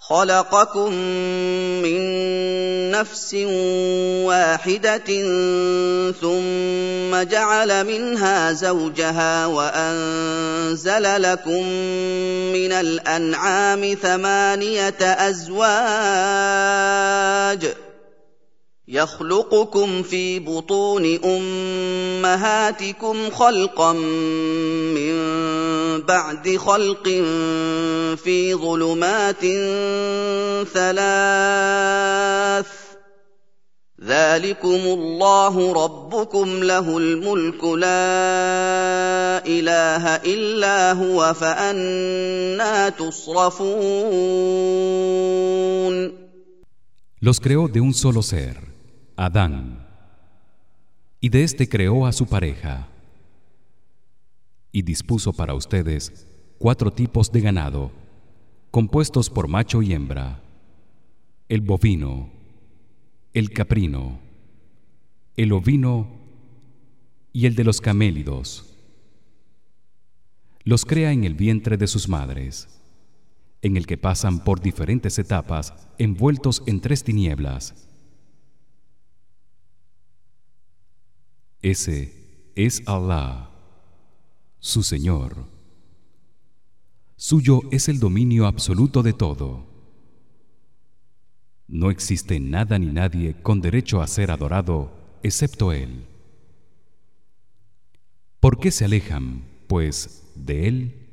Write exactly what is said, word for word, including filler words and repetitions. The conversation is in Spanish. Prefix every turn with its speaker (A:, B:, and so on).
A: خلقكم من نفس واحدة ثم جعل منها زوجها وأنزل لكم من الأنعام ثمانية أزواج يخلقكم في بطون أمهاتكم خلقا من بعد خلق في ظلمات ثلاث ذلكم الله ربكم له الملك لا إله إلا هو فأنى تصرفون.
B: Los creó de un solo ser, Adán, y de éste creó a su pareja, y dispuso para ustedes cuatro tipos de ganado, compuestos por macho y hembra: el bovino, el caprino, el ovino y el de los camélidos. Los crea en el vientre de sus madres, en el que pasan por diferentes etapas envueltos en tres tinieblas. Ese es Allah, su Señor. Suyo es el dominio absoluto de todo. No existe nada ni nadie con derecho a ser adorado excepto Él. ¿Por qué se alejan, pues, de Él?